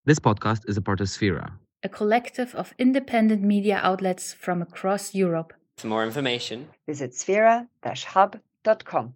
This podcast is a part of Sphera, a collective of independent media outlets from across Europe. For more information, visit sphera-hub.com.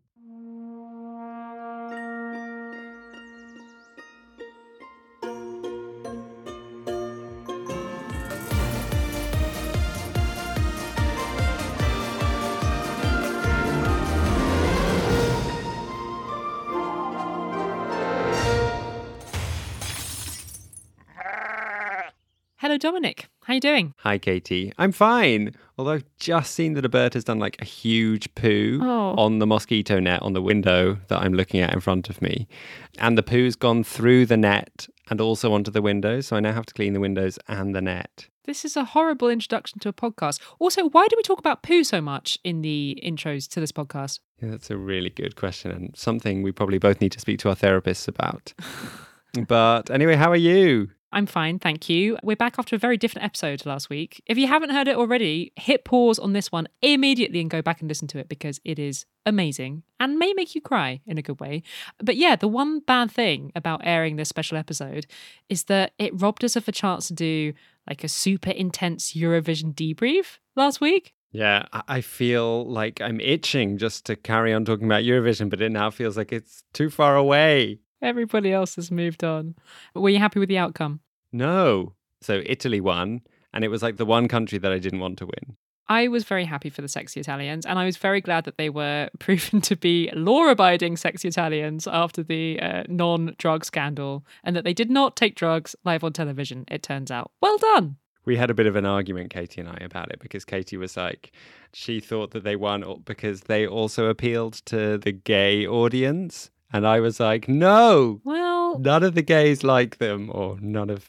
Hello, Dominic. How you doing? Hi, Katie. I'm fine. Although I've just seen that a bird has done like a huge poo on the mosquito net on the window that I'm looking at in front of me. And the poo's gone through the net and also onto the window. So I now have to clean the windows and the net. This is a horrible introduction to a podcast. Also, why do we talk about poo so much in the intros to this podcast? Yeah, that's a really good question and something we probably both need to speak to our therapists about. But anyway, how are you? I'm fine, thank you. We're back after a very different episode last week. If you haven't heard it already, hit pause on this one immediately and go back and listen to it because it is amazing and may make you cry in a good way. But yeah, the one bad thing about airing this special episode is that it robbed us of a chance to do like a super intense Eurovision debrief last week. Yeah, I feel like I'm itching just to carry on talking about Eurovision, but it now feels like it's too far away. Everybody else has moved on. Were you happy with the outcome? No. So Italy won, and it was like the one country that I didn't want to win. I was very happy for the Sexy Italians, and I was very glad that they were proven to be law-abiding Sexy Italians after the non-drug scandal, and that they did not take drugs live on television, it turns out. Well done! We had a bit of an argument, Katie and I, about it, because Katie was like, she thought that they won because they also appealed to the gay audience. And I was like, no, well, none of the gays like them, or none of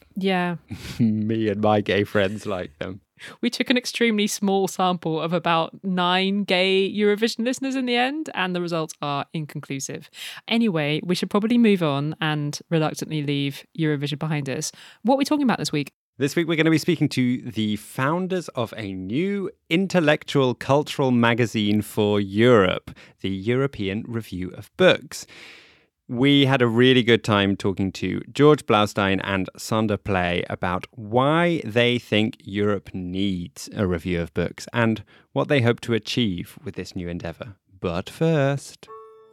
me and my gay friends like them. We took an extremely small sample of about 9 gay Eurovision listeners in the end, and the results are inconclusive. Anyway, we should probably move on and reluctantly leave Eurovision behind us. What are we talking about this week? This week, we're going to be speaking to the founders of a new intellectual cultural magazine for Europe, the European Review of Books. We had a really good time talking to George Blaustein and Sander Pleij about why they think Europe needs a review of books and what they hope to achieve with this new endeavour. But first...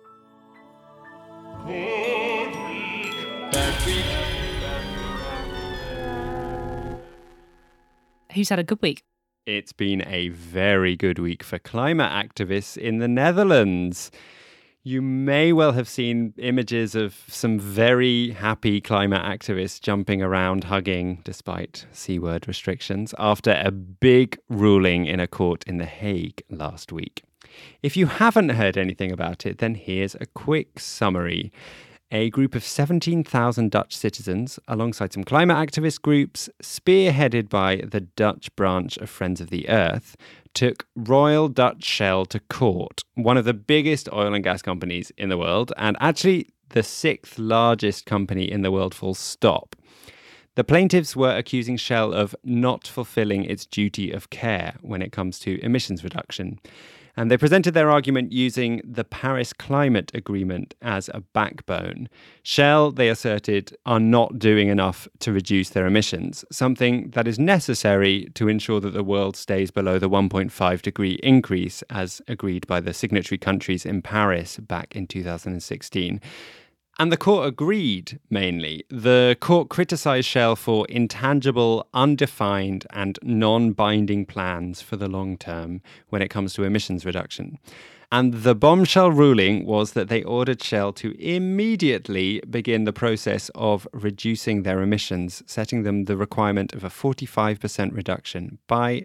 Who's had a good week? It's been a very good week for climate activists in the Netherlands. You may well have seen images of some very happy climate activists jumping around, hugging, despite C-word restrictions, after a big ruling in a court in The Hague last week. If you haven't heard anything about it, then here's a quick summary. A group of 17,000 Dutch citizens, alongside some climate activist groups, spearheaded by the Dutch branch of Friends of the Earth, took Royal Dutch Shell to court, one of the biggest oil and gas companies in the world, and actually the 6th largest company in the world, full stop. The plaintiffs were accusing Shell of not fulfilling its duty of care when it comes to emissions reduction. And they presented their argument using the Paris Climate Agreement as a backbone. Shell, they asserted, are not doing enough to reduce their emissions, something that is necessary to ensure that the world stays below the 1.5 degree increase as agreed by the signatory countries in Paris back in 2016. And the court agreed, mainly. The court criticised Shell for intangible, undefined and non-binding plans for the long term when it comes to emissions reduction. And the bombshell ruling was that they ordered Shell to immediately begin the process of reducing their emissions, setting them the requirement of a 45% reduction by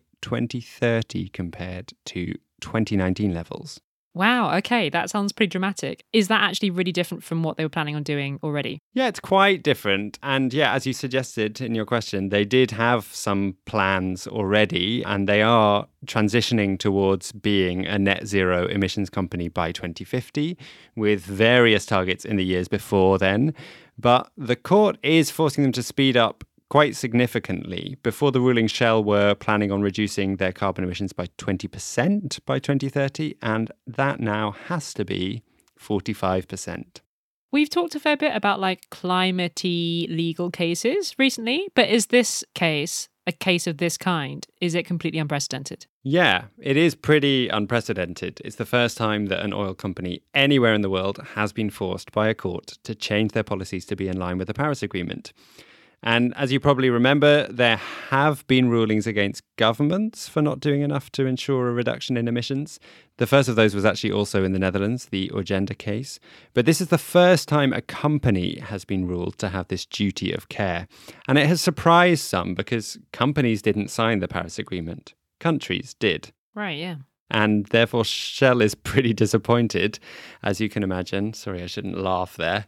2030 compared to 2019 levels. Wow, okay, that sounds pretty dramatic. Is that actually really different from what they were planning on doing already? Yeah, it's quite different. And yeah, as you suggested in your question, they did have some plans already, and they are transitioning towards being a net zero emissions company by 2050, with various targets in the years before then. But the court is forcing them to speed up quite significantly. Before the ruling, Shell were planning on reducing their carbon emissions by 20% by 2030, and that now has to be 45%. We've talked a fair bit about like climate-y legal cases recently, but is this case a case of this kind? Is it completely unprecedented? Yeah, it is pretty unprecedented. It's the first time that an oil company anywhere in the world has been forced by a court to change their policies to be in line with the Paris Agreement. And as you probably remember, there have been rulings against governments for not doing enough to ensure a reduction in emissions. The first of those was actually also in the Netherlands, the Urgenda case. But this is the first time a company has been ruled to have this duty of care. And it has surprised some because companies didn't sign the Paris Agreement. Countries did. Right, yeah. And therefore, Shell is pretty disappointed, as you can imagine. Sorry, I shouldn't laugh there.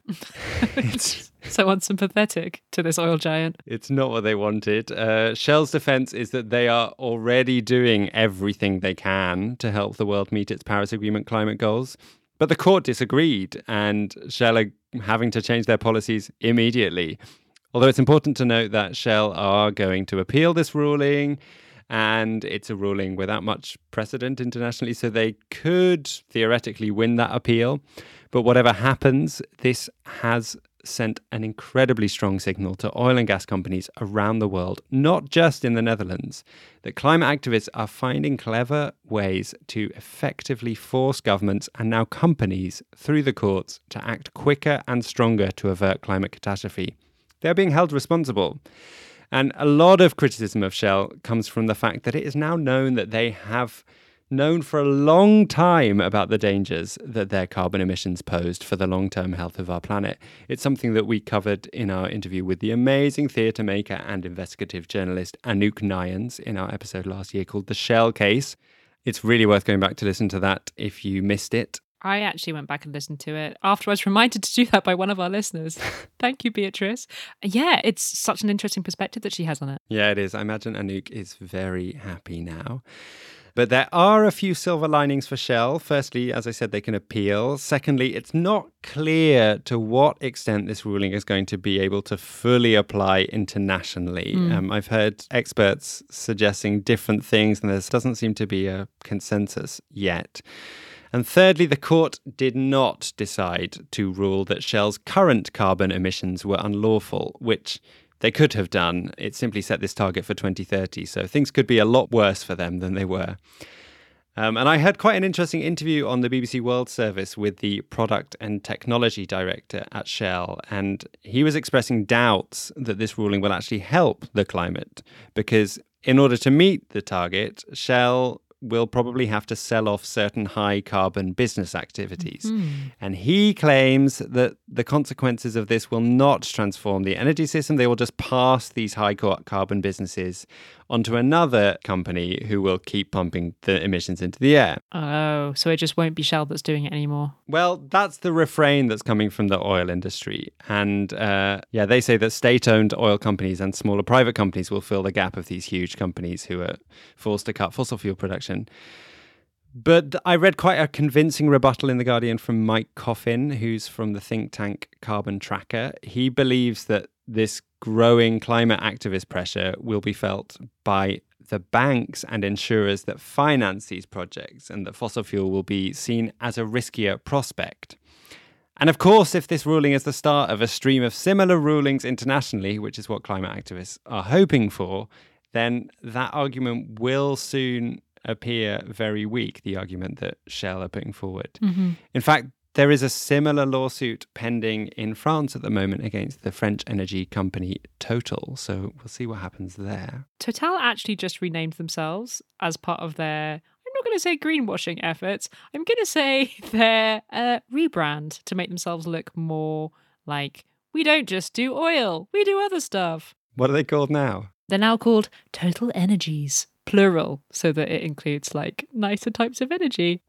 It's so unsympathetic to this oil giant. It's not what they wanted. Shell's defense is that they are already doing everything they can to help the world meet its Paris Agreement climate goals. But the court disagreed, and Shell are having to change their policies immediately. Although it's important to note that Shell are going to appeal this ruling, and it's a ruling without much precedent internationally, so they could theoretically win that appeal. But whatever happens, this has sent an incredibly strong signal to oil and gas companies around the world, not just in the Netherlands, that climate activists are finding clever ways to effectively force governments and now companies through the courts to act quicker and stronger to avert climate catastrophe. They're being held responsible. And a lot of criticism of Shell comes from the fact that it is now known that they have known for a long time about the dangers that their carbon emissions posed for the long-term health of our planet. It's something that we covered in our interview with the amazing theatre maker and investigative journalist Anouk Nayans in our episode last year called The Shell Case. It's really worth going back to listen to that if you missed it. I actually went back and listened to it after I was reminded to do that by one of our listeners. Thank you, Beatrice. Yeah, it's such an interesting perspective that she has on it. Yeah, it is. I imagine Anouk is very happy now. But there are a few silver linings for Shell. Firstly, as I said, they can appeal. Secondly, it's not clear to what extent this ruling is going to be able to fully apply internationally. I've heard experts suggesting different things, and there doesn't seem to be a consensus yet. And thirdly, the court did not decide to rule that Shell's current carbon emissions were unlawful, which they could have done. It simply set this target for 2030, so things could be a lot worse for them than they were. And I heard quite an interesting interview on the BBC World Service with the product and technology director at Shell, and he was expressing doubts that this ruling will actually help the climate, because in order to meet the target, Shell will probably have to sell off certain high carbon business activities. And he claims that the consequences of this will not transform the energy system. They will just pass these high carbon businesses onto another company who will keep pumping the emissions into the air. Oh, so it just won't be Shell that's doing it anymore. Well, that's the refrain that's coming from the oil industry. And they say that state-owned oil companies and smaller private companies will fill the gap of these huge companies who are forced to cut fossil fuel production. But I read quite a convincing rebuttal in The Guardian from Mike Coffin, who's from the think tank Carbon Tracker. He believes that this growing climate activist pressure will be felt by the banks and insurers that finance these projects, and that fossil fuel will be seen as a riskier prospect. And of course, if this ruling is the start of a stream of similar rulings internationally, which is what climate activists are hoping for, then that argument will soon appear very weak, the argument that Shell are putting forward. In fact, there is a similar lawsuit pending in France at the moment against the French energy company Total. So we'll see what happens there. Total actually just renamed themselves as part of their, I'm not going to say greenwashing efforts, I'm going to say their rebrand to make themselves look more like, we don't just do oil, we do other stuff. What are they called now? They're now called Total Energies, plural, so that it includes like nicer types of energy.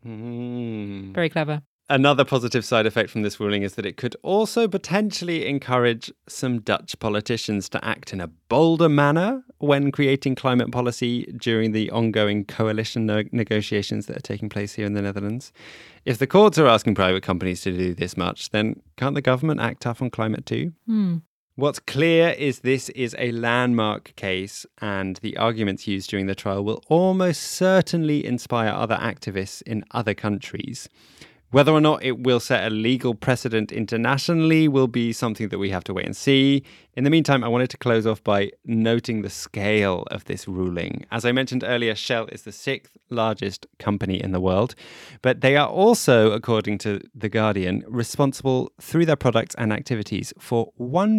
Very clever. Another positive side effect from this ruling is that it could also potentially encourage some Dutch politicians to act in a bolder manner when creating climate policy during the ongoing coalition negotiations that are taking place here in the Netherlands. If the courts are asking private companies to do this much, then can't the government act tough on climate too? What's clear is this is a landmark case, and the arguments used during the trial will almost certainly inspire other activists in other countries. Whether or not it will set a legal precedent internationally will be something that we have to wait and see. In the meantime, I wanted to close off by noting the scale of this ruling. As I mentioned earlier, Shell is the 6th largest company in the world, but they are also, according to The Guardian, responsible through their products and activities for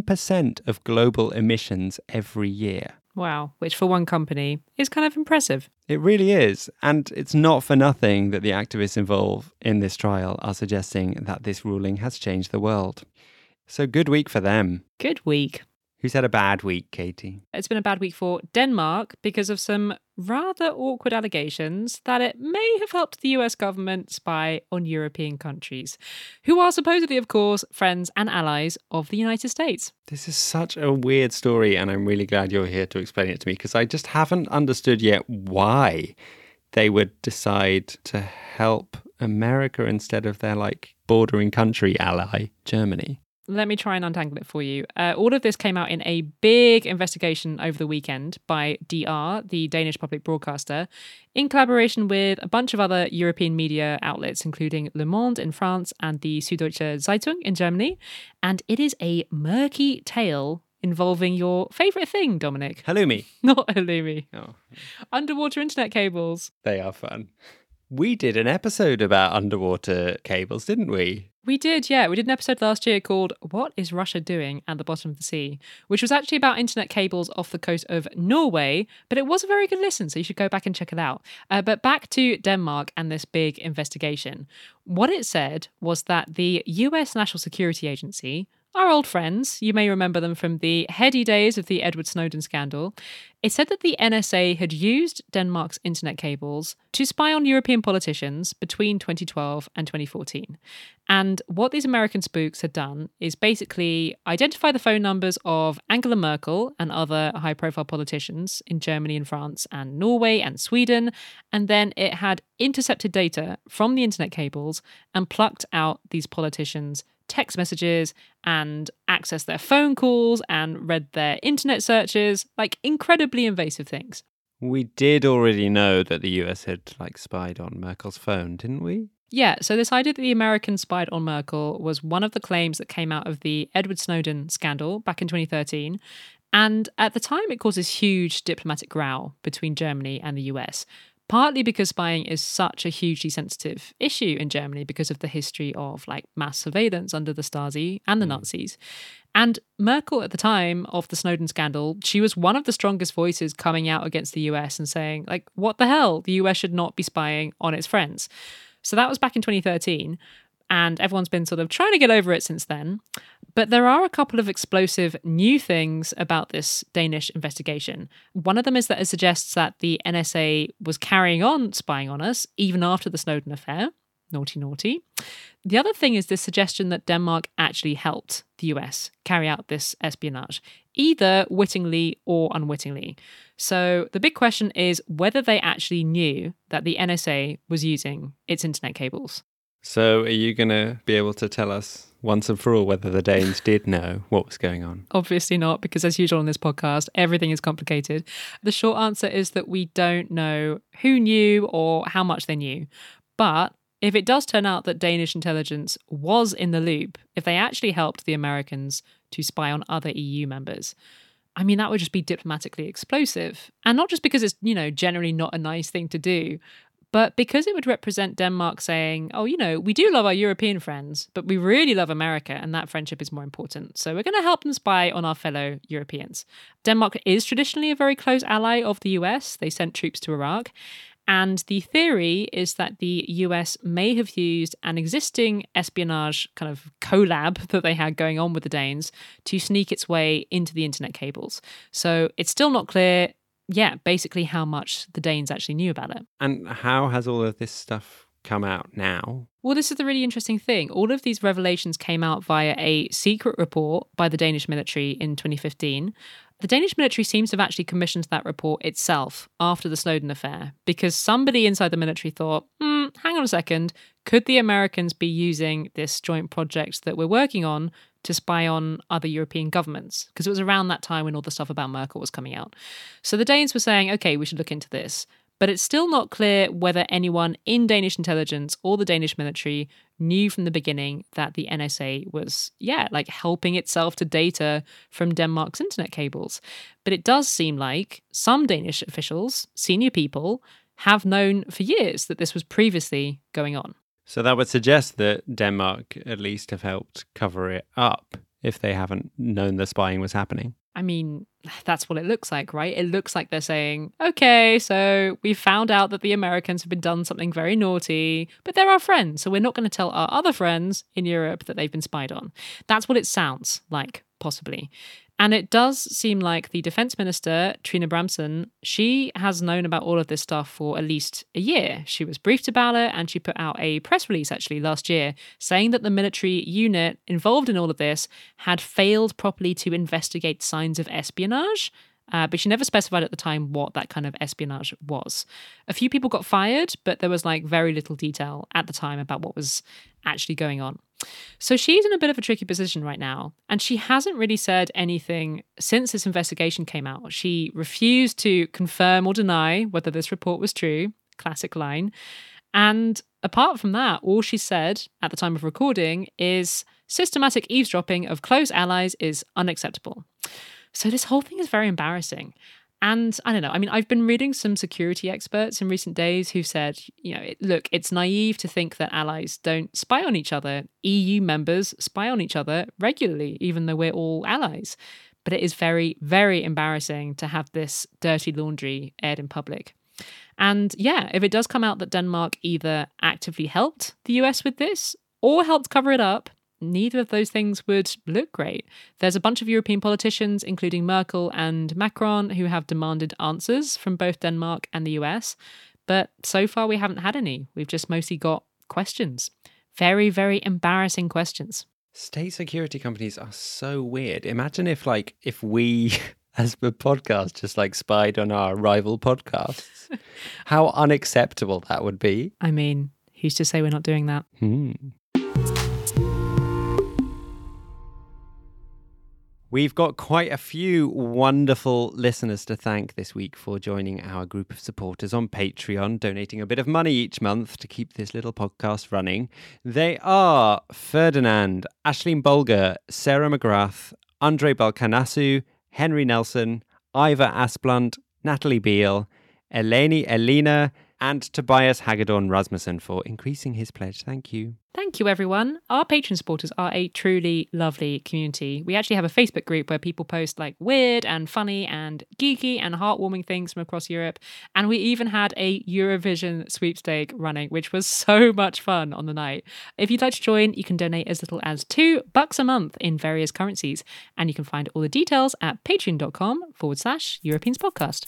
1% of global emissions every year. Wow, which for one company is kind of impressive. It really is. And it's not for nothing that the activists involved in this trial are suggesting that this ruling has changed the world. So good week for them. Good week. Who's had a bad week, Katie? It's been a bad week for Denmark because of some rather awkward allegations that it may have helped the US government spy on European countries, who are supposedly, of course, friends and allies of the United States. This is such a weird story, and I'm really glad you're here to explain it to me, because I just haven't understood yet why they would decide to help America instead of their, bordering country ally, Germany. Let me try and untangle it for you. All of this came out in a big investigation over the weekend by DR, the Danish public broadcaster, in collaboration with a bunch of other European media outlets, including Le Monde in France and the Süddeutsche Zeitung in Germany. And it is a murky tale involving your favourite thing, Dominic. Halloumi. Not halloumi. Oh, Underwater internet cables. they are fun. We did an episode about underwater cables, didn't we? We did, yeah. We did an episode last year called What is Russia Doing at the Bottom of the Sea?, which was actually about internet cables off the coast of Norway, but it was a very good listen, so you should go back and check it out. But back to Denmark and this big investigation. What it said was that the US National Security Agency, our old friends, you may remember them from the heady days of the Edward Snowden scandal, it said that the NSA had used Denmark's internet cables to spy on European politicians between 2012 and 2014. And what these American spooks had done is basically identify the phone numbers of Angela Merkel and other high-profile politicians in Germany and France and Norway and Sweden, and then it had intercepted data from the internet cables and plucked out these politicians' text messages and accessed their phone calls and read their internet searches, incredibly invasive things. We did already know that the US had spied on Merkel's phone, didn't we? Yeah, so this idea that the Americans spied on Merkel was one of the claims that came out of the Edward Snowden scandal back in 2013. And at the time, it caused this huge diplomatic row between Germany and the US. Partly because spying is such a hugely sensitive issue in Germany because of the history of mass surveillance under the Stasi and the Nazis. And Merkel at the time of the Snowden scandal, she was one of the strongest voices coming out against the US and saying, what the hell? The US should not be spying on its friends. So that was back in 2013. And everyone's been sort of trying to get over it since then. But there are a couple of explosive new things about this Danish investigation. One of them is that it suggests that the NSA was carrying on spying on us even after the Snowden affair. Naughty, naughty. The other thing is this suggestion that Denmark actually helped the US carry out this espionage, either wittingly or unwittingly. So the big question is whether they actually knew that the NSA was using its internet cables. So are you going to be able to tell us once and for all whether the Danes did know what was going on? Obviously not, because as usual on this podcast, everything is complicated. The short answer is that we don't know who knew or how much they knew. But if it does turn out that Danish intelligence was in the loop, if they actually helped the Americans to spy on other EU members, that would just be diplomatically explosive. And not just because it's, generally not a nice thing to do, but because it would represent Denmark saying, we do love our European friends, but we really love America, and that friendship is more important. So we're going to help them spy on our fellow Europeans. Denmark is traditionally a very close ally of the US. They sent troops to Iraq. And the theory is that the US may have used an existing espionage kind of collab that they had going on with the Danes to sneak its way into the internet cables. So it's still not clear basically how much the Danes actually knew about it. And how has all of this stuff come out now? Well, this is the really interesting thing. All of these revelations came out via a secret report by the Danish military in 2015. The Danish military seems to have actually commissioned that report itself after the Snowden affair because somebody inside the military thought, hang on a second, could the Americans be using this joint project that we're working on to spy on other European governments? Because it was around that time when all the stuff about Merkel was coming out. So the Danes were saying, okay, we should look into this. But it's still not clear whether anyone in Danish intelligence or the Danish military knew from the beginning that the NSA was, helping itself to data from Denmark's internet cables. But it does seem like some Danish officials, senior people, have known for years that this was previously going on. So that would suggest that Denmark at least have helped cover it up if they haven't known the spying was happening. I mean, that's what it looks like, right? It looks like they're saying, okay, so we found out that the Americans have been done something very naughty, but they're our friends, so we're not going to tell our other friends in Europe that they've been spied on. That's what it sounds like, possibly. And it does seem like the defense minister, Trine Bramsen, she has known about all of this stuff for at least a year. She was briefed about it, and she put out a press release actually last year saying that the military unit involved in all of this had failed properly to investigate signs of espionage. But she never specified at the time what that kind of espionage was. A few people got fired, but there was very little detail at the time about what was actually going on. So she's in a bit of a tricky position right now, and she hasn't really said anything since this investigation came out. She refused to confirm or deny whether this report was true, classic line. And apart from that, all she said at the time of recording is systematic eavesdropping of close allies is unacceptable. So this whole thing is very embarrassing. And I don't know, I've been reading some security experts in recent days who said, it's naive to think that allies don't spy on each other. EU members spy on each other regularly, even though we're all allies. But it is very, very embarrassing to have this dirty laundry aired in public. And if it does come out that Denmark either actively helped the US with this or helped cover it up, neither of those things would look great. There's a bunch of European politicians, including Merkel and Macron, who have demanded answers from both Denmark and the US. But so far, we haven't had any. We've just mostly got questions. Very, very embarrassing questions. State security companies are so weird. Imagine if we, as a podcast, just spied on our rival podcasts. How unacceptable that would be. Who's to say we're not doing that? We've got quite a few wonderful listeners to thank this week for joining our group of supporters on Patreon, donating a bit of money each month to keep this little podcast running. They are Ferdinand, Aisling Bolger, Sarah McGrath, Andre Balkanasu, Henry Nelson, Iva Asplund, Natalie Beale, Eleni Elena, and Tobias Hagedorn Rasmussen for increasing his pledge. Thank you. Thank you, everyone. Our Patreon supporters are a truly lovely community. We actually have a Facebook group where people post weird and funny and geeky and heartwarming things from across Europe. And we even had a Eurovision sweepstake running, which was so much fun on the night. If you'd like to join, you can donate as little as $2 a month in various currencies. And you can find all the details at patreon.com/Europeans podcast.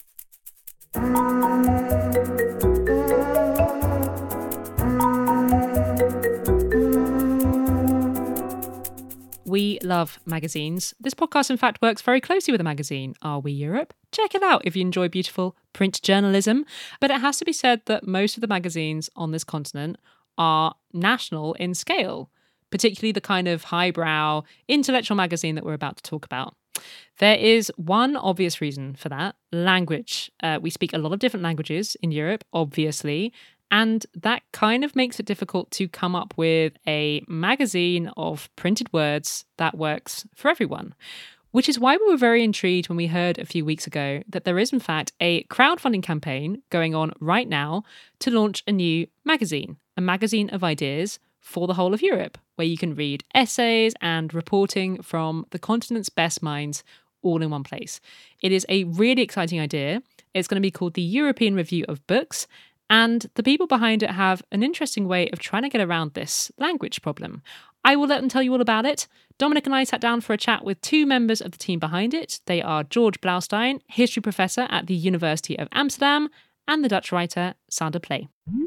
We love magazines. This podcast, in fact, works very closely with a magazine, Are We Europe? Check it out if you enjoy beautiful print journalism. But it has to be said that most of the magazines on this continent are national in scale, particularly the kind of highbrow intellectual magazine that we're about to talk about. There is one obvious reason for that: language. We speak a lot of different languages in Europe, obviously, and that kind of makes it difficult to come up with a magazine of printed words that works for everyone. Which is why we were very intrigued when we heard a few weeks ago that there is, in fact, a crowdfunding campaign going on right now to launch a new magazine, a magazine of ideas for the whole of Europe, where you can read essays and reporting from the continent's best minds all in one place. It is a really exciting idea. It's going to be called the European Review of Books, and the people behind it have an interesting way of trying to get around this language problem. I will let them tell you all about it. Dominic and I sat down for a chat with two members of the team behind it. They are George Blaustein, history professor at the University of Amsterdam, and the Dutch writer Sander Pley.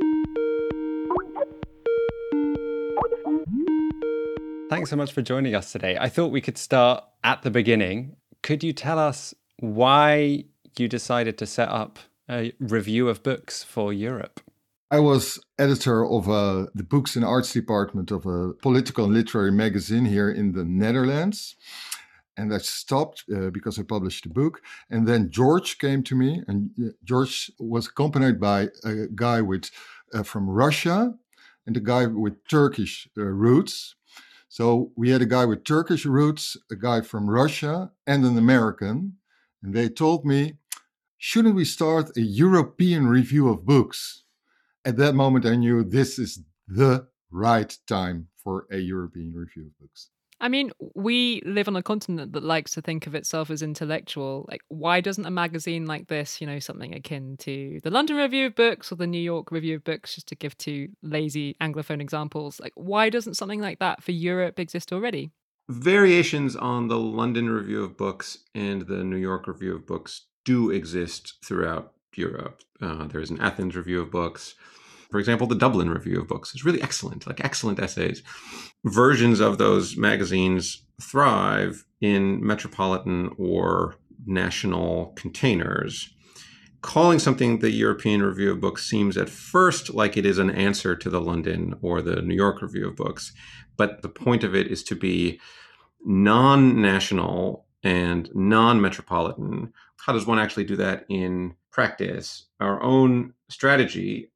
Thanks so much for joining us today. I thought we could start at the beginning. Could you tell us why you decided to set up a review of books for Europe? I was editor of the Books and Arts department of a political and literary magazine here in the Netherlands. And I stopped because I published a book. And then George came to me, and George was accompanied by a guy from Russia, and a guy with Turkish roots. So we had a guy with Turkish roots, a guy from Russia, and an American. And they told me, shouldn't we start a European review of books? At that moment, I knew this is the right time for a European review of books. I mean, we live on a continent that likes to think of itself as intellectual. Like, why doesn't a magazine like this, something akin to the London Review of Books or the New York Review of Books, just to give two lazy Anglophone examples, like, why doesn't something like that for Europe exist already? Variations on the London Review of Books and the New York Review of Books do exist throughout Europe. There's an Athens Review of Books. For example, the Dublin Review of Books is really excellent, like excellent essays. Versions of those magazines thrive in metropolitan or national containers. Calling something the European Review of Books seems at first like it is an answer to the London or the New York Review of Books, but the point of it is to be non-national and non-metropolitan. How does one actually do that in practice? Our own strategy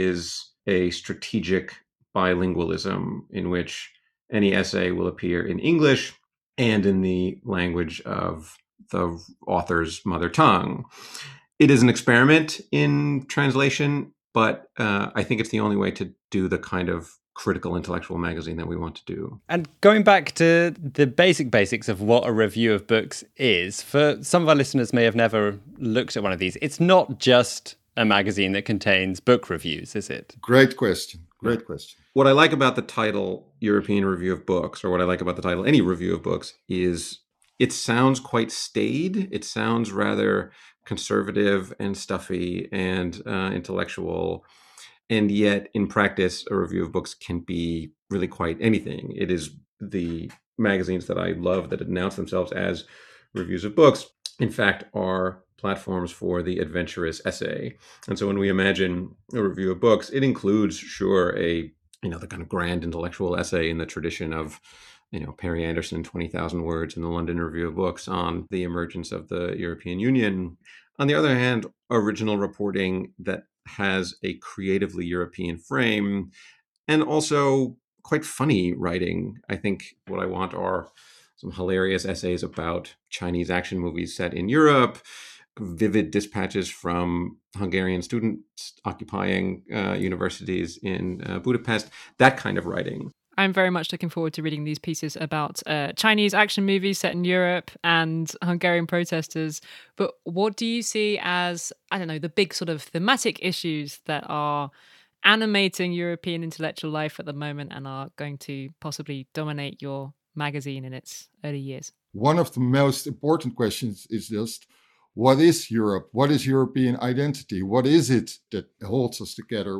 is a strategic bilingualism in which any essay will appear in English and in the language of the author's mother tongue. It is an experiment in translation, but I think it's the only way to do the kind of critical intellectual magazine that we want to do. And going back to the basics of what a review of books is, for some of our listeners may have never looked at one of these, it's not just a magazine that contains book reviews, is it? Great question. Great question. What I like about the title European Review of Books, or what I like about the title any review of books, is it sounds quite staid. It sounds rather conservative and stuffy and intellectual. And yet, in practice, a review of books can be really quite anything. It is the magazines that I love that announce themselves as reviews of books, in fact, are platforms for the adventurous essay. And so when we imagine a review of books, it includes, sure, the kind of grand intellectual essay in the tradition of, Perry Anderson, 20,000 words in the London Review of Books on the emergence of the European Union. On the other hand, original reporting that has a creatively European frame and also quite funny writing. I think what I want are some hilarious essays about Chinese action movies set in Europe, vivid dispatches from Hungarian students occupying universities in Budapest, that kind of writing. I'm very much looking forward to reading these pieces about Chinese action movies set in Europe and Hungarian protesters. But what do you see as, the big sort of thematic issues that are animating European intellectual life at the moment and are going to possibly dominate your magazine in its early years? One of the most important questions is just, what is Europe? What is European identity? What is it that holds us together?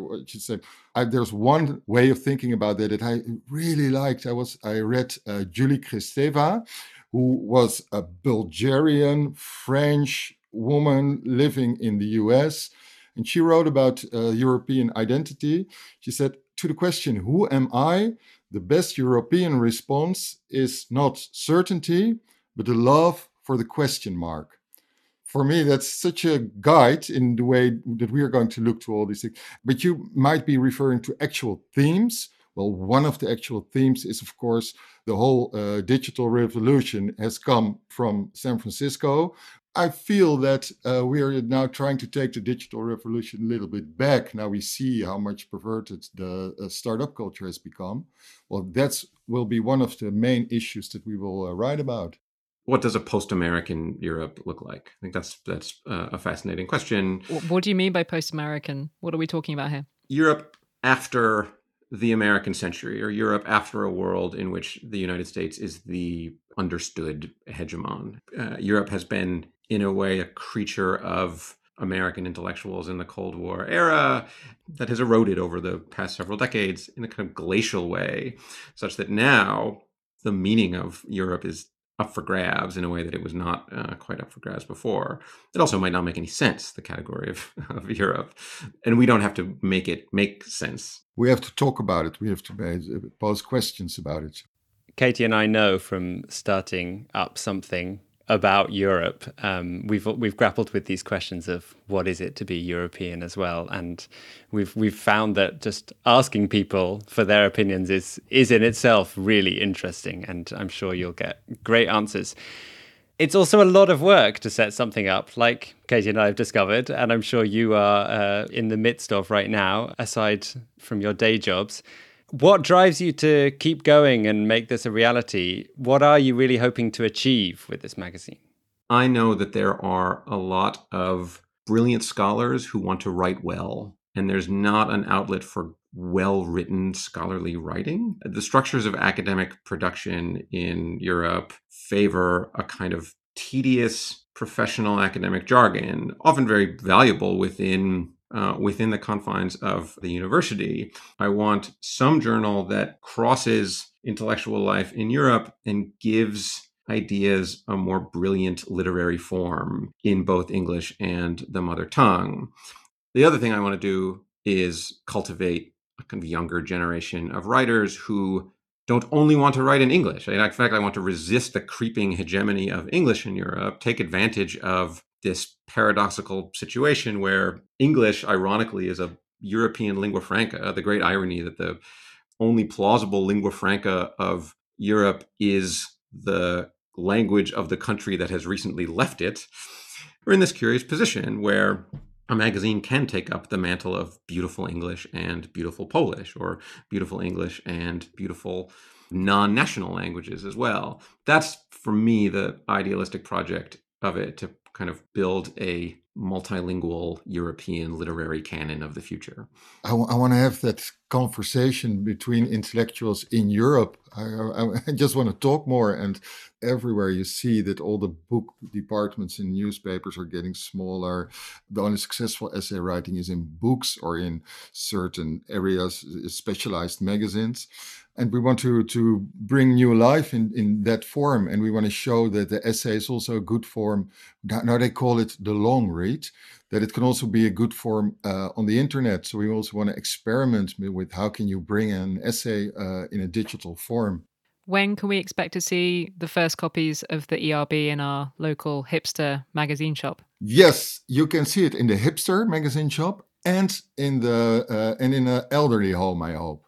There's one way of thinking about that I really liked. I read Julie Kristeva, who was a Bulgarian French woman living in the US, and she wrote about European identity. She said, to the question, who am I? The best European response is not certainty, but the love for the question mark. For me, that's such a guide in the way that we are going to look to all these things. But you might be referring to actual themes. Well, one of the actual themes is, of course, the whole digital revolution has come from San Francisco. I feel that we are now trying to take the digital revolution a little bit back. Now we see how much perverted the startup culture has become. Well, that will be one of the main issues that we will write about. What does a post-American Europe look like? I think that's a fascinating question. What do you mean by post-American? What are we talking about here? Europe after the American century, or Europe after a world in which the United States is the understood hegemon. Europe has been, in a way, a creature of American intellectuals in the Cold War era that has eroded over the past several decades in a kind of glacial way, such that now the meaning of Europe is up for grabs in a way that it was not quite up for grabs before. It also might not make any sense, the category of Europe. And we don't have to make it make sense. We have to talk about it. We have to pose questions about it. Katie and I know from starting up something about Europe. We've grappled with these questions of what is it to be European as well, and we've found that just asking people for their opinions is in itself really interesting, and I'm sure you'll get great answers. It's also a lot of work to set something up, like Katie and I have discovered, and I'm sure you are in the midst of right now, aside from your day jobs. What drives you to keep going and make this a reality? What are you really hoping to achieve with this magazine? I know that there are a lot of brilliant scholars who want to write well, and there's not an outlet for well-written scholarly writing. The structures of academic production in Europe favor a kind of tedious professional academic jargon, often very valuable within the confines of the university. I want some journal that crosses intellectual life in Europe and gives ideas a more brilliant literary form in both English and the mother tongue. The other thing I want to do is cultivate a kind of younger generation of writers who don't only want to write in English. In fact, I want to resist the creeping hegemony of English in Europe, take advantage of this paradoxical situation where English, ironically, is a European lingua franca. The great irony that the only plausible lingua franca of Europe is the language of the country that has recently left it. We're in this curious position where a magazine can take up the mantle of beautiful English and beautiful Polish, or beautiful English and beautiful non-national languages as well. That's, for me, the idealistic project of it, to kind of build a multilingual European literary canon of the future. I want to have that conversation between intellectuals in Europe. I just want to talk more. And everywhere you see that all the book departments in newspapers are getting smaller. The only successful essay writing is in books or in certain areas, specialized magazines. And we want to bring new life in that form. And we want to show that the essay is also a good form. Now they call it the long read, that it can also be a good form on the internet. So we also want to experiment with how can you bring an essay in a digital form. When can we expect to see the first copies of the ERB in our local hipster magazine shop? Yes, you can see it in the hipster magazine shop and in an elderly home, I hope.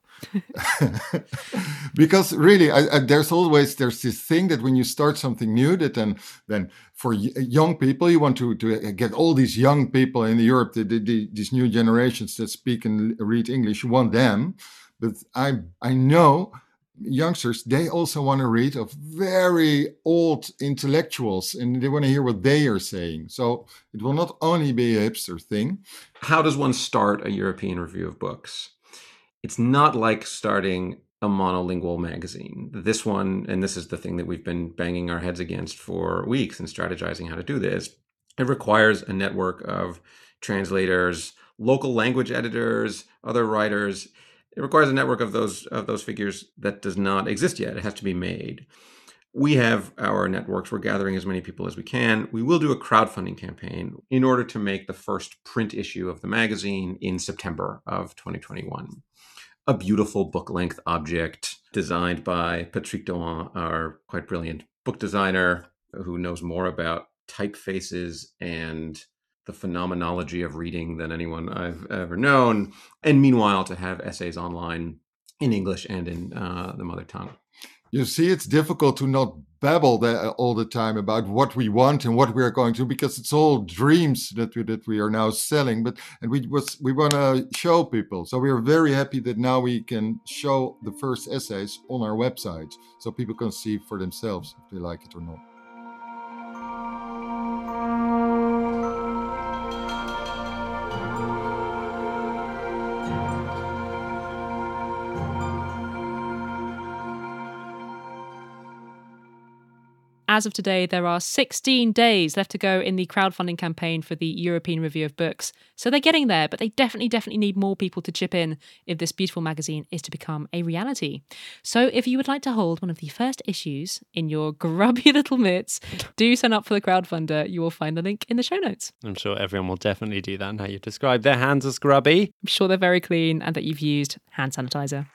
Because really, there's this thing that when you start something new, that then for young people, you want to get all these young people in Europe, these new generations that speak and read English, you want them. But I know youngsters, they also want to read of very old intellectuals, and they want to hear what they are saying. So it will not only be a hipster thing. How does one start a European review of books? It's not like starting a monolingual magazine. This one, and this is the thing that we've been banging our heads against for weeks and strategizing how to do this, it requires a network of translators, local language editors, other writers. It requires a network of those figures that does not exist yet. It has to be made. We have our networks. We're gathering as many people as we can. We will do a crowdfunding campaign in order to make the first print issue of the magazine in September of 2021. A beautiful book-length object designed by Patrick Dohan, our quite brilliant book designer who knows more about typefaces and the phenomenology of reading than anyone I've ever known. And meanwhile, to have essays online in English and in the mother tongue. You see, it's difficult to not babble all the time about what we want and what we are going to, because it's all dreams that we are now selling. And we want to show people. So we are very happy that now we can show the first essays on our website, so people can see for themselves if they like it or not. As of today, there are 16 days left to go in the crowdfunding campaign for the European Review of Books. So they're getting there, but they definitely need more people to chip in if this beautiful magazine is to become a reality. So if you would like to hold one of the first issues in your grubby little mitts, do sign up for the crowdfunder. You will find the link in the show notes. I'm sure everyone will definitely do that. And how you describe their hands as grubby. I'm sure they're very clean and that you've used hand sanitizer.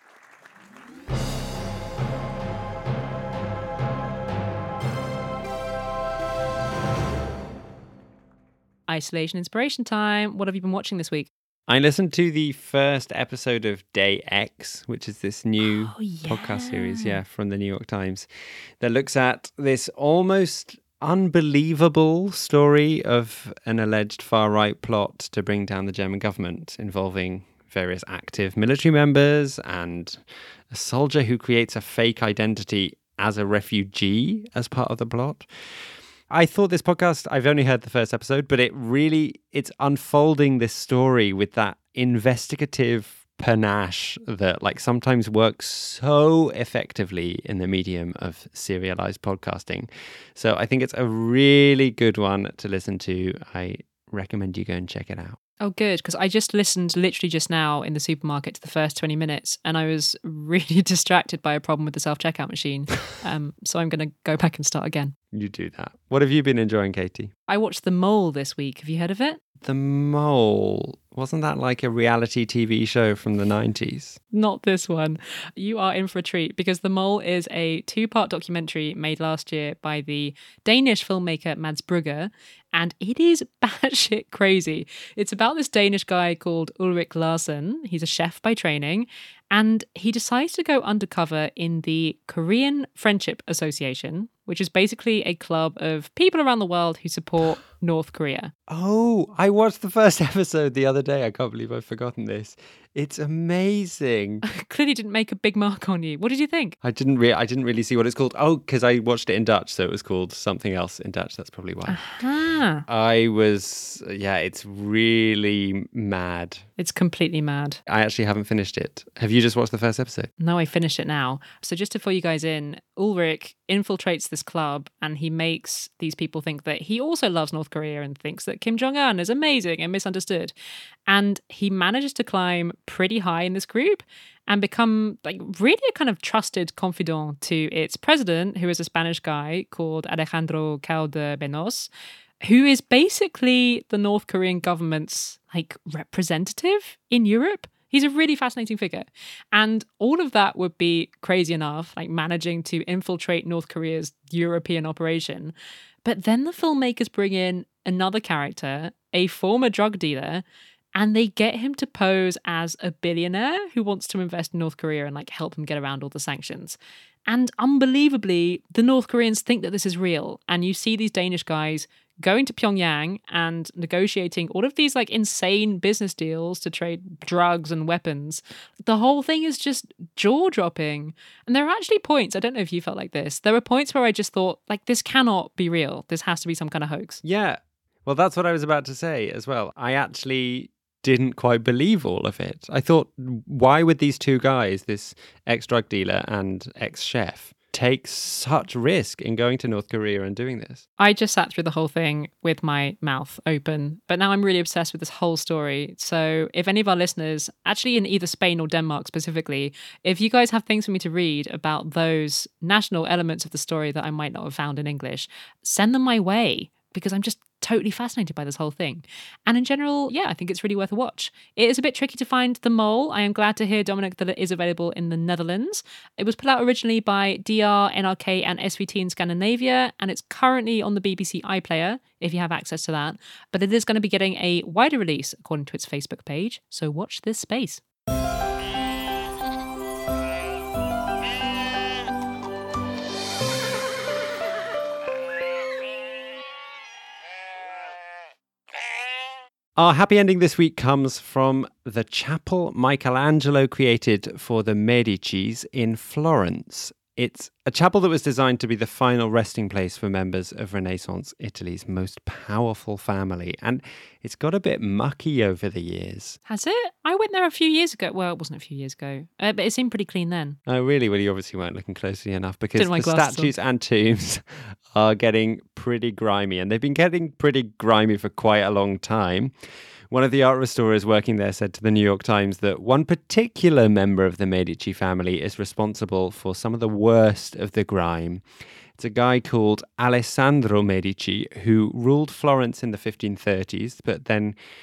Isolation Inspiration Time. What have you been watching this week? I listened to the first episode of Day X, which is this new podcast series, from the New York Times, that looks at this almost unbelievable story of an alleged far-right plot to bring down the German government involving various active military members and a soldier who creates a fake identity as a refugee as part of the plot. I thought this podcast, I've only heard the first episode, but it's unfolding this story with that investigative panache that like sometimes works so effectively in the medium of serialized podcasting. So I think it's a really good one to listen to. I recommend you go and check it out. Oh, good, because I just listened literally just now in the supermarket to the first 20 minutes and I was really distracted by a problem with the self-checkout machine. So I'm going to go back and start again. You do that. What have you been enjoying, Katie? I watched The Mole this week. Have you heard of it? The Mole. Wasn't that like a reality TV show from the 90s? Not this one. You are in for a treat because The Mole is a 2-part documentary made last year by the Danish filmmaker Mads Brugger, and it is batshit crazy. It's about this Danish guy called Ulrik Larsen. He's a chef by training, and he decides to go undercover in the Korean Friendship Association, which is basically a club of people around the world who support North Korea. Oh, I watched the first episode the other day. I can't believe I've forgotten this. It's amazing. Clearly didn't make a big mark on you. What did you think? I didn't really see what it's called. Oh, because I watched it in Dutch, so it was called something else in Dutch. That's probably why. It's really mad. It's completely mad. I actually haven't finished it. Have you just watched the first episode? No, I finished it now. So just to fill you guys in, Ulrik infiltrates this club and he makes these people think that he also loves North Korea and thinks that Kim Jong-un is amazing and misunderstood. And he manages to climb pretty high in this group and become like really a kind of trusted confidant to its president, who is a Spanish guy called Alejandro Calder-Benos, who is basically the North Korean government's like representative in Europe. He's a really fascinating figure. And all of that would be crazy enough, like managing to infiltrate North Korea's European operation. But then the filmmakers bring in another character, a former drug dealer, and they get him to pose as a billionaire who wants to invest in North Korea and like help him get around all the sanctions. And unbelievably, the North Koreans think that this is real. And you see these Danish guys going to Pyongyang and negotiating all of these like insane business deals to trade drugs and weapons. The whole thing is just jaw-dropping. And there are actually points, I don't know if you felt like this, there were points where I just thought, like, this cannot be real. This has to be some kind of hoax. Yeah. Well, that's what I was about to say as well. I actually didn't quite believe all of it. I thought, why would these two guys, this ex-drug dealer and ex-chef, take such risk in going to North Korea and doing this? I just sat through the whole thing with my mouth open, but now I'm really obsessed with this whole story. So if any of our listeners, actually in either Spain or Denmark specifically, if you guys have things for me to read about those national elements of the story that I might not have found in English, send them my way, because I'm just totally fascinated by this whole thing. And in general, I think it's really worth a watch. It is a bit tricky to find The Mole. I am glad to hear, Dominic, that it is available in the Netherlands. It was put out originally by DR, NRK and SVT in Scandinavia, and it's currently on the BBC iPlayer, if you have access to that. But it is going to be getting a wider release, according to its Facebook page, so watch this space. Our happy ending this week comes from the chapel Michelangelo created for the Medicis in Florence. It's a chapel that was designed to be the final resting place for members of Renaissance Italy's most powerful family. And it's got a bit mucky over the years. Has it? I went there a few years ago. Well, it wasn't a few years ago, but it seemed pretty clean then. Oh, really? Well, you obviously weren't looking closely enough, because the statues on. and tombs are getting pretty grimy. And they've been getting pretty grimy for quite a long time. One of the art restorers working there said to the New York Times that one particular member of the Medici family is responsible for some of the worst of the grime. It's a guy called Alessandro Medici who ruled Florence in the 1530s, but then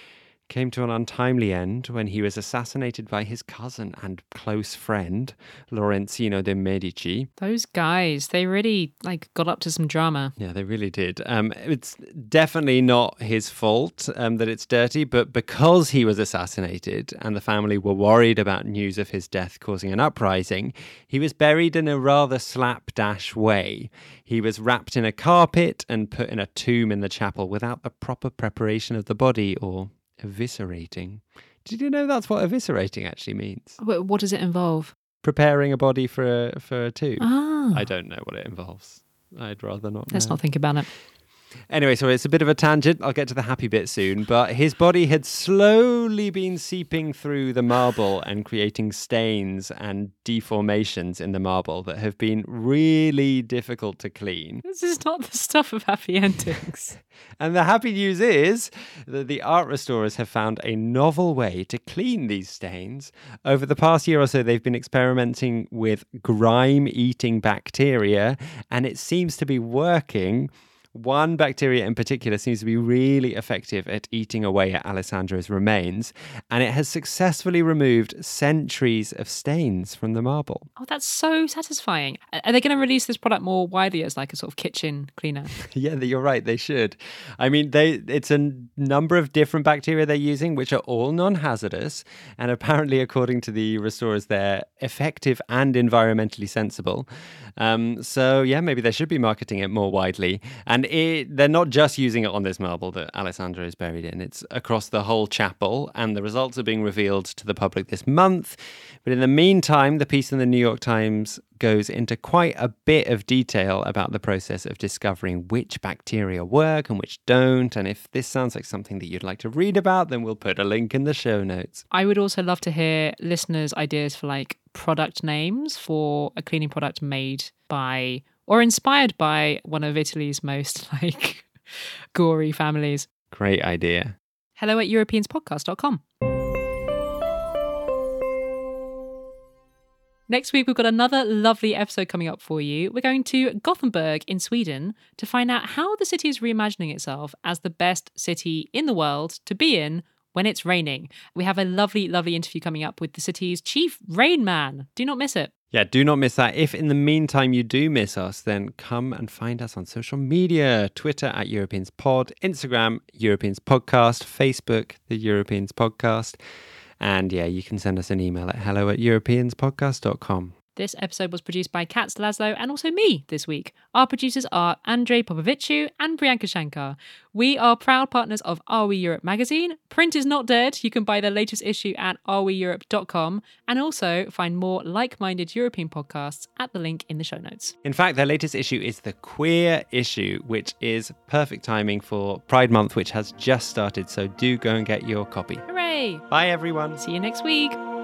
came to an untimely end when he was assassinated by his cousin and close friend, Lorenzino de' Medici. Those guys, they really got up to some drama. Yeah, they really did. It's definitely not his fault that it's dirty, but because he was assassinated and the family were worried about news of his death causing an uprising, he was buried in a rather slapdash way. He was wrapped in a carpet and put in a tomb in the chapel without the proper preparation of the body, or eviscerating. Did you know that's what eviscerating actually means? What does it involve? Preparing a body for a tomb. Ah. I don't know what it involves. I'd rather not Let's know. not think about it. Anyway, so it's a bit of a tangent. I'll get to the happy bit soon. But his body had slowly been seeping through the marble and creating stains and deformations in the marble that have been really difficult to clean. This is not the stuff of happy endings. And the happy news is that the art restorers have found a novel way to clean these stains. Over the past year or so, they've been experimenting with grime-eating bacteria, and it seems to be working. One bacteria in particular seems to be really effective at eating away at Alessandro's remains, and it has successfully removed centuries of stains from the marble. Oh, that's so satisfying. Are they going to release this product more widely as like a sort of kitchen cleaner? Yeah, you're right, they should. I mean, it's a number of different bacteria they're using, which are all non-hazardous, and apparently, according to the restorers, they're effective and environmentally sensible. So yeah, maybe they should be marketing it more widely. And they're not just using it on this marble that Alessandro is buried in. It's across the whole chapel, and the results are being revealed to the public this month. But in the meantime, the piece in the New York Times goes into quite a bit of detail about the process of discovering which bacteria work and which don't. And if this sounds like something that you'd like to read about, then we'll put a link in the show notes. I would also love to hear listeners' ideas for product names for a cleaning product made by or inspired by one of Italy's most gory families. Great idea. hello@europeanspodcast.com. Next week, we've got another lovely episode coming up for you. We're going to Gothenburg in Sweden to find out how the city is reimagining itself as the best city in the world to be in when it's raining. We have a lovely, lovely interview coming up with the city's chief rain man. Do not miss it. Yeah, do not miss that. If in the meantime you do miss us, then come and find us on social media. Twitter @EuropeansPod, Instagram Europeans Podcast, Facebook The Europeans Podcast. And yeah, you can send us an email at hello@europeanspodcast.com. This episode was produced by Katz Laszlo and also me this week. Our producers are Andrei Popoviciu and Priyanka Shankar. We are proud partners of Are We Europe magazine. Print is not dead. You can buy their latest issue at areweeurope.com and also find more like-minded European podcasts at the link in the show notes. In fact, their latest issue is the Queer issue, which is perfect timing for Pride Month, which has just started. So do go and get your copy. Hooray! Bye, everyone. See you next week.